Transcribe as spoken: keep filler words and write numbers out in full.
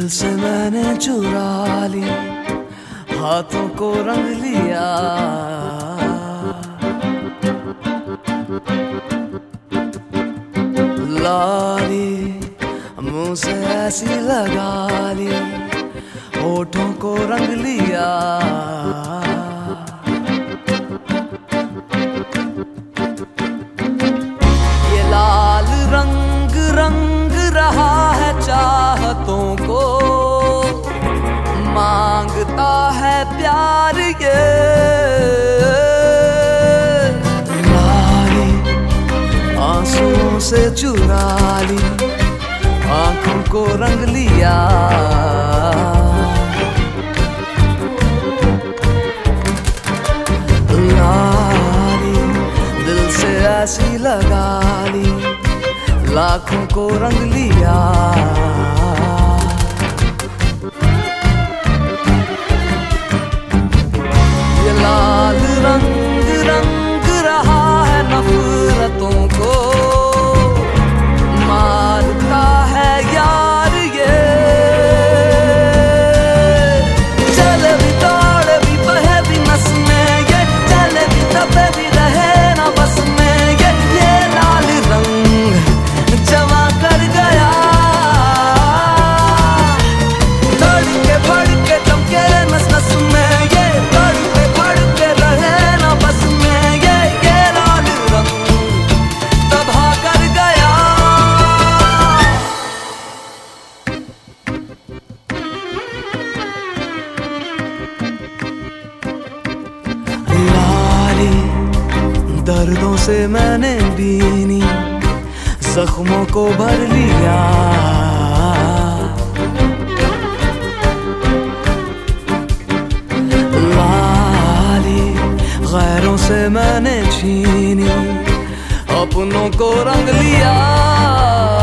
से मैंने चुरा ली, हाथों को रंग लिया। लाली मुंह से ऐसी लगा ली, होठों को रंग लिया। ये लाल रंग रंग रहा है चाहतों को, मांगता है प्यार ये। लाली आंसुओं से चुरा ली, आंखों को रंग लिया। लाली दिल से ऐसी लगा ली, लाखों को रंग लिया। ये लाल रंग रंग रहा है नफरतों को, मारता है यार ये। चले भी दौड़े भी बहे भी नस में ये, चले भी दबे भी रहे ना बस में ये। ये लाल रंग जमा कर गया, धड़के भड़के चमके नस नस में ये, धड़के भड़के रहे ना बस में ये। ये लाल रंग तबाह कर गया। लाली दर्दों से मैंने बीनी, जख्मों को भर लिया। लाली गैरों से मैंने छीनी, अपनों को रंग लिया।